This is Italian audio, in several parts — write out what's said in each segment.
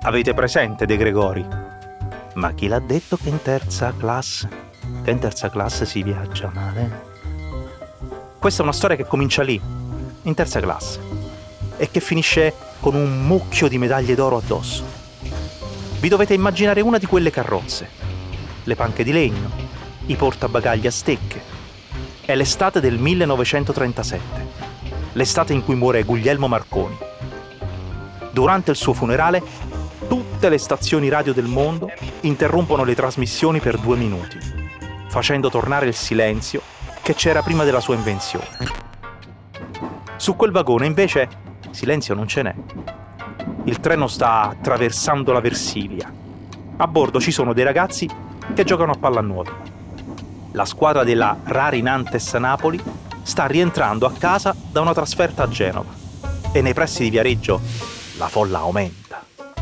Avete presente De Gregori? Ma chi l'ha detto che in terza classe si viaggia male? Questa è una storia che comincia lì, in terza classe, e che finisce con un mucchio di medaglie d'oro addosso. Vi dovete immaginare una di quelle carrozze, le panche di legno, i portabagagli a stecche. È l'estate del 1937, l'estate in cui muore Guglielmo Marconi. Durante il suo funerale, tutte le stazioni radio del mondo interrompono le trasmissioni per 2 minuti, facendo tornare il silenzio che c'era prima della sua invenzione. Su quel vagone, invece, silenzio non ce n'è. Il treno sta attraversando la Versilia. A bordo ci sono dei ragazzi che giocano a pallanuoto. La squadra della Rari Nantes Napoli sta rientrando a casa da una trasferta a Genova e nei pressi di Viareggio la folla aumenta.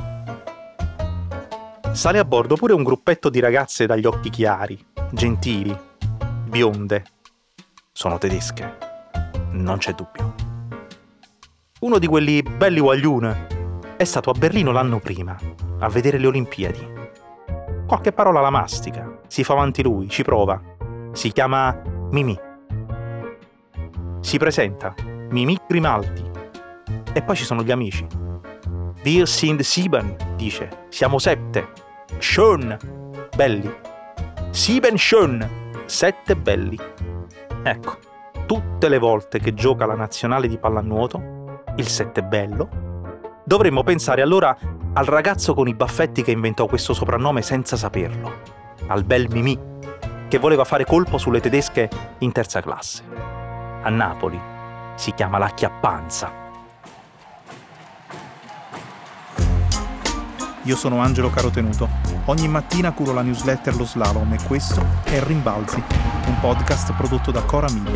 Sale a bordo pure un gruppetto di ragazze dagli occhi chiari, gentili, bionde. Sono tedesche, non c'è dubbio. Uno di quelli belli guaglione è stato a Berlino l'anno prima, a vedere le Olimpiadi. Qualche parola la mastica, si fa avanti lui, ci prova. Si chiama Mimì. Si presenta, Mimì Grimaldi. E poi ci sono gli amici. Wir sind 7, dice, siamo 7. Schön, belli. 7 schön, 7 belli. Ecco, tutte le volte che gioca la nazionale di pallanuoto, il 7 bello, dovremmo pensare allora al ragazzo con i baffetti che inventò questo soprannome senza saperlo, al bel Mimì, che voleva fare colpo sulle tedesche in terza classe. A Napoli si chiama la Chiappanza. Io sono Angelo Carotenuto. Ogni mattina curo la newsletter Lo Slalom e questo è Rimbalzi, un podcast prodotto da Cora Media.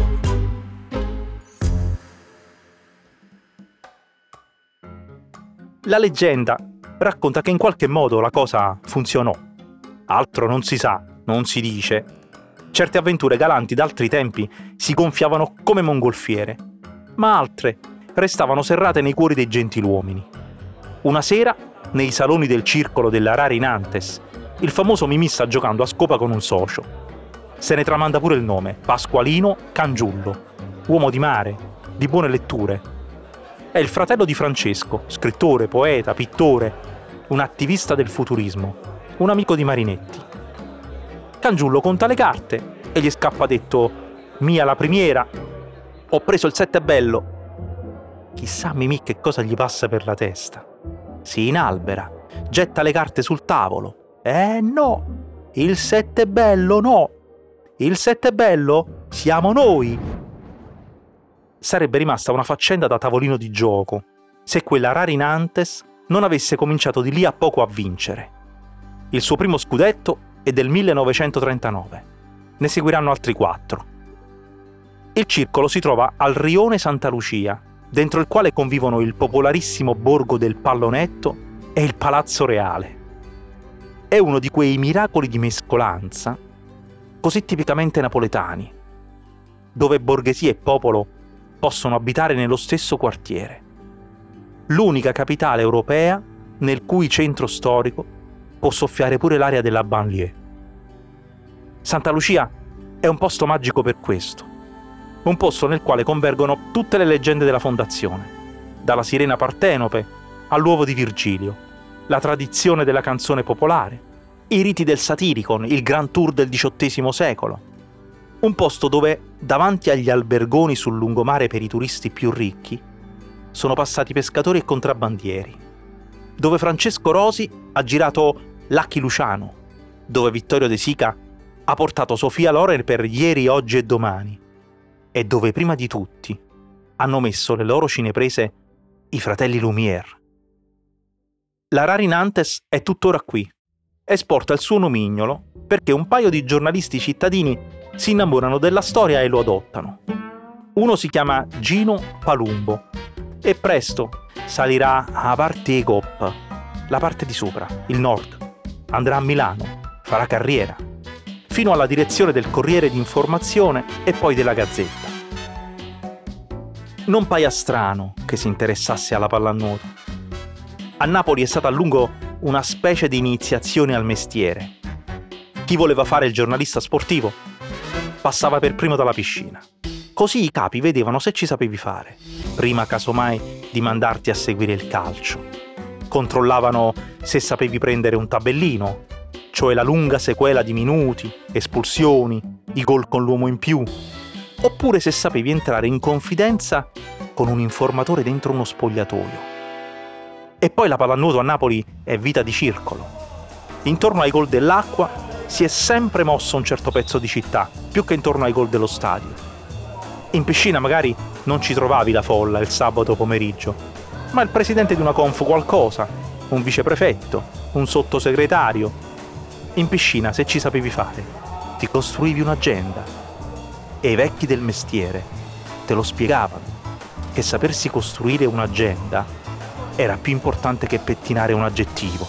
La leggenda racconta che in qualche modo la cosa funzionò. Altro non si sa, non si dice. Certe avventure galanti d'altri tempi si gonfiavano come mongolfiere, ma altre restavano serrate nei cuori dei gentiluomini. Una sera, nei saloni del circolo della Rari Nantes, il famoso Mimì sta giocando a scopa con un socio. Se ne tramanda pure il nome, Pasqualino Cangiullo, uomo di mare, di buone letture. È il fratello di Francesco, scrittore, poeta, pittore, un attivista del futurismo, un amico di Marinetti. Cangiullo conta le carte e gli scappa detto: mia la primiera, ho preso il 7 bello. Chissà Mimì che cosa gli passa per la testa. Si inalbera, getta le carte sul tavolo. No, il 7 bello no, il 7 bello siamo noi. Sarebbe rimasta una faccenda da tavolino di gioco se quella Rari Nantes non avesse cominciato di lì a poco a vincere. Il suo primo scudetto è del 1939, ne seguiranno altri 4. Il circolo si trova al rione Santa Lucia, dentro il quale convivono il popolarissimo borgo del Pallonetto e il Palazzo Reale. È uno di quei miracoli di mescolanza così tipicamente napoletani, dove borghesia e popolo possono abitare nello stesso quartiere. L'unica capitale europea nel cui centro storico può soffiare pure l'aria della banlieue. Santa Lucia è un posto magico per questo. Un posto nel quale convergono tutte le leggende della fondazione, dalla sirena partenope all'uovo di Virgilio, la tradizione della canzone popolare, i riti del Satiricon, il Grand Tour del XVIII secolo. Un posto dove, davanti agli albergoni sul lungomare per i turisti più ricchi, sono passati pescatori e contrabbandieri, dove Francesco Rosi ha girato Lucky Luciano, dove Vittorio De Sica ha portato Sofia Loren per Ieri, Oggi e Domani, e dove prima di tutti hanno messo le loro cineprese i fratelli Lumière. La Rari Nantes è tuttora qui, esporta il suo nomignolo perché un paio di giornalisti cittadini si innamorano della storia e lo adottano. Uno si chiama Gino Palumbo e presto salirà a parte i Cop, la parte di sopra, il nord. Andrà a Milano, farà carriera, fino alla direzione del Corriere d'Informazione e poi della Gazzetta. Non paia strano che si interessasse alla pallanuoto. A Napoli è stata a lungo una specie di iniziazione al mestiere. Chi voleva fare il giornalista sportivo passava per primo dalla piscina. Così i capi vedevano se ci sapevi fare, prima casomai di mandarti a seguire il calcio. Controllavano se sapevi prendere un tabellino, cioè la lunga sequela di minuti, espulsioni, i gol con l'uomo in più, oppure se sapevi entrare in confidenza con un informatore dentro uno spogliatoio. E poi la pallanuoto a Napoli è vita di circolo. Intorno ai gol dell'Acqua si è sempre mosso un certo pezzo di città, più che intorno ai gol dello stadio. In piscina magari non ci trovavi la folla il sabato pomeriggio, ma il presidente di una conf qualcosa, un viceprefetto, un sottosegretario. In piscina, se ci sapevi fare, ti costruivi un'agenda. E i vecchi del mestiere te lo spiegavano, che sapersi costruire un'agenda era più importante che pettinare un aggettivo.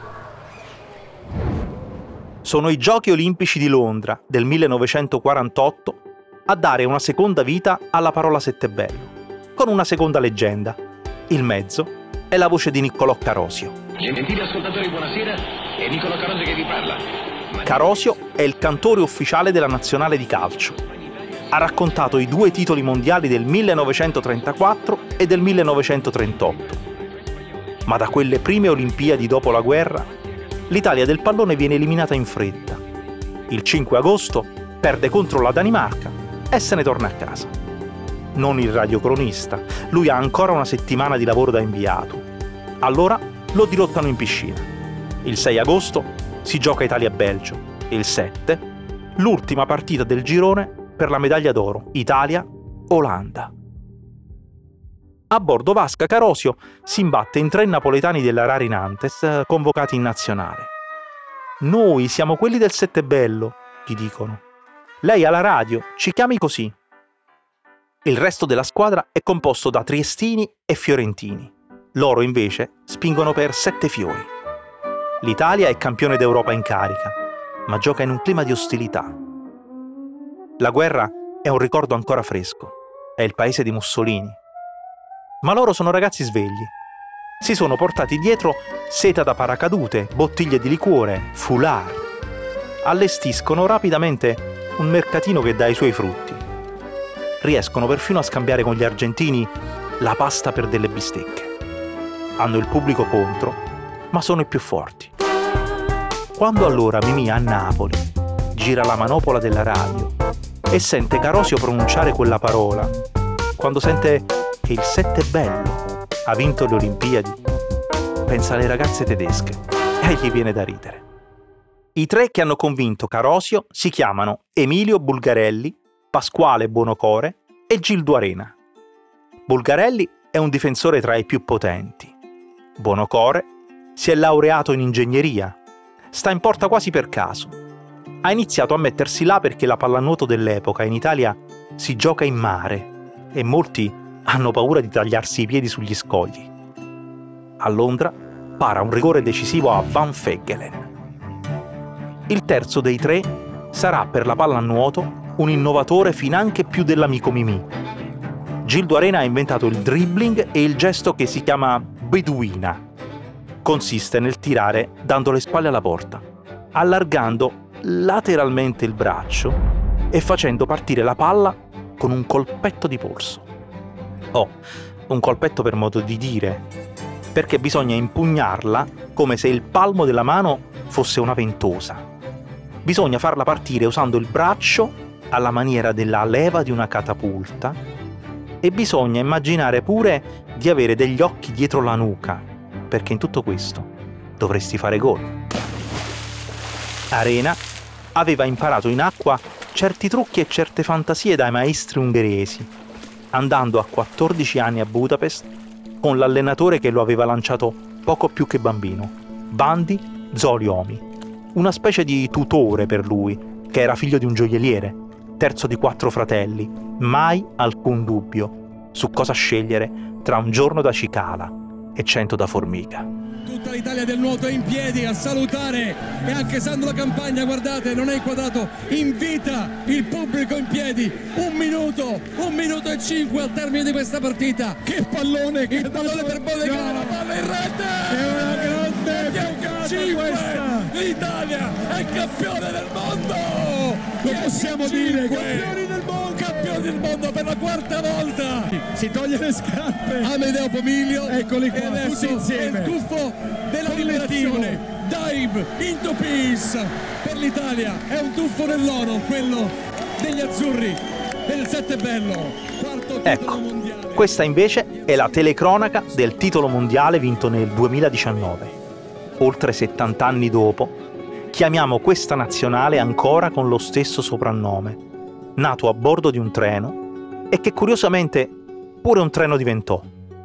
Sono i Giochi Olimpici di Londra del 1948 a dare una seconda vita alla parola Settebello, con una seconda leggenda. Il mezzo è la voce di Niccolò Carosio. Gentili ascoltatori, buonasera, è Niccolò Carosio che vi parla. Carosio è il cantore ufficiale della nazionale di calcio. Ha raccontato i 2 titoli mondiali del 1934 e del 1938. Ma da quelle prime Olimpiadi dopo la guerra, l'Italia del pallone viene eliminata in fretta. Il 5 agosto perde contro la Danimarca e se ne torna a casa. Non il radiocronista, lui ha ancora una settimana di lavoro da inviato. Allora lo dirottano in piscina. Il 6 agosto si gioca Italia-Belgio e il 7 l'ultima partita del girone per la medaglia d'oro Italia-Olanda. A bordo vasca Carosio si imbatte in 3 napoletani della Rari Nantes convocati in nazionale. «Noi siamo quelli del Settebello», gli dicono. «Lei alla radio, ci chiami così». Il resto della squadra è composto da triestini e fiorentini. Loro invece spingono per 7 fiori. L'Italia è campione d'Europa in carica, ma gioca in un clima di ostilità. La guerra è un ricordo ancora fresco. È il paese di Mussolini. Ma loro sono ragazzi svegli. Si sono portati dietro seta da paracadute, bottiglie di liquore, foulard. Allestiscono rapidamente un mercatino che dà i suoi frutti. Riescono perfino a scambiare con gli argentini la pasta per delle bistecche. Hanno il pubblico contro, ma sono i più forti. Quando allora Mimì a Napoli gira la manopola della radio e sente Carosio pronunciare quella parola, quando sente che il Settebello ha vinto le Olimpiadi, pensa alle ragazze tedesche e gli viene da ridere. I 3 che hanno convinto Carosio si chiamano Emilio Bulgarelli, Pasquale Buonocore e Gildo Arena. Bulgarelli è un difensore tra i più potenti. Buonocore si è laureato in ingegneria, sta in porta quasi per caso. Ha iniziato a mettersi là perché la pallanuoto dell'epoca in Italia si gioca in mare e molti hanno paura di tagliarsi i piedi sugli scogli. A Londra para un rigore decisivo a Van Veggelen. Il terzo dei 3 sarà per la pallanuoto un innovatore finanche più dell'amico Mimì. Gildo Arena ha inventato il dribbling e il gesto che si chiama beduina. Consiste nel tirare dando le spalle alla porta, allargando lateralmente il braccio e facendo partire la palla con un colpetto di polso. Un colpetto per modo di dire, perché bisogna impugnarla come se il palmo della mano fosse una ventosa. Bisogna farla partire usando il braccio alla maniera della leva di una catapulta e bisogna immaginare pure di avere degli occhi dietro la nuca, perché in tutto questo dovresti fare gol. Arena aveva imparato in acqua certi trucchi e certe fantasie dai maestri ungheresi, andando a 14 anni a Budapest con l'allenatore che lo aveva lanciato poco più che bambino, Bandi Zoliomi, una specie di tutore per lui, che era figlio di un gioielliere, terzo di 4 fratelli, mai alcun dubbio su cosa scegliere tra un giorno da cicala e 100 da formica. Tutta l'Italia del nuoto è in piedi a salutare, e anche Sandro Campagna, guardate, non è inquadrato, invita il pubblico in piedi. 1 minuto e 5 al termine di questa partita. Che pallone, il pallone per Bodegara, palla in rete! È una grande giocata l'Italia è campione del mondo! Lo possiamo dire, campioni del mondo per la 4ª volta! Si toglie le scarpe Amedeo Pomiglio, eccoli qua, tutti insieme. È il tuffo della liberazione, dive into peace per l'Italia, è un tuffo nell'oro, quello degli azzurri del Settebello, quarto titolo mondiale. Questa invece è la telecronaca del titolo mondiale vinto nel 2019. Oltre 70 anni dopo, chiamiamo questa nazionale ancora con lo stesso soprannome, nato a bordo di un treno e che curiosamente pure un treno diventò.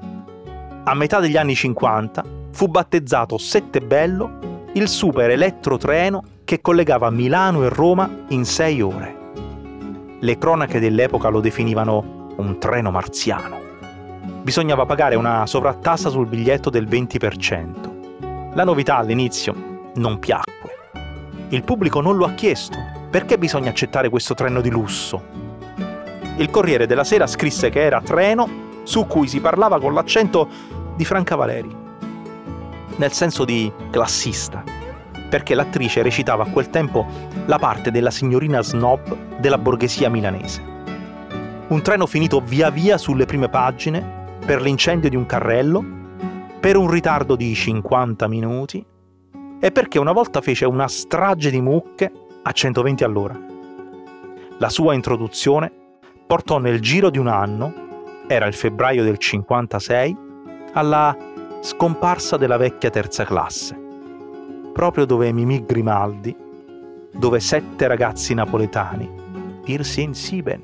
A metà degli anni 50 fu battezzato Settebello, il super elettrotreno che collegava Milano e Roma in 6 ore. Le cronache dell'epoca lo definivano un treno marziano. Bisognava pagare una sovrattassa sul biglietto del 20%. La novità all'inizio non piacque. Il pubblico non lo ha chiesto. Perché bisogna accettare questo treno di lusso? Il Corriere della Sera scrisse che era treno su cui si parlava con l'accento di Franca Valeri, nel senso di classista, perché l'attrice recitava a quel tempo la parte della signorina snob della borghesia milanese. Un treno finito via via sulle prime pagine per l'incendio di un carrello, per un ritardo di 50 minuti e perché una volta fece una strage di mucche a 120 all'ora. La sua introduzione portò nel giro di un anno, era il febbraio del 56, alla scomparsa della vecchia terza classe, proprio dove Mimì Grimaldi, dove 7 ragazzi napoletani, Wir sind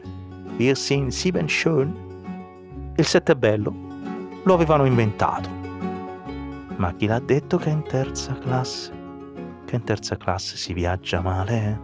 sieben schön, il Settebello lo avevano inventato. Ma chi l'ha detto che in terza classe si viaggia male?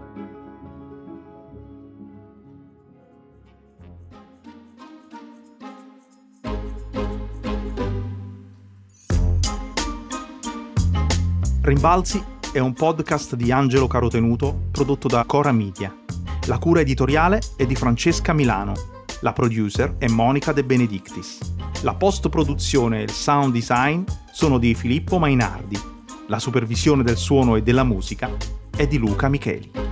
Rimbalzi è un podcast di Angelo Carotenuto prodotto da Cora Media. La cura editoriale è di Francesca Milano. La producer è Monica De Benedictis. La post-produzione e il sound design sono di Filippo Mainardi. La supervisione del suono e della musica è di Luca Micheli.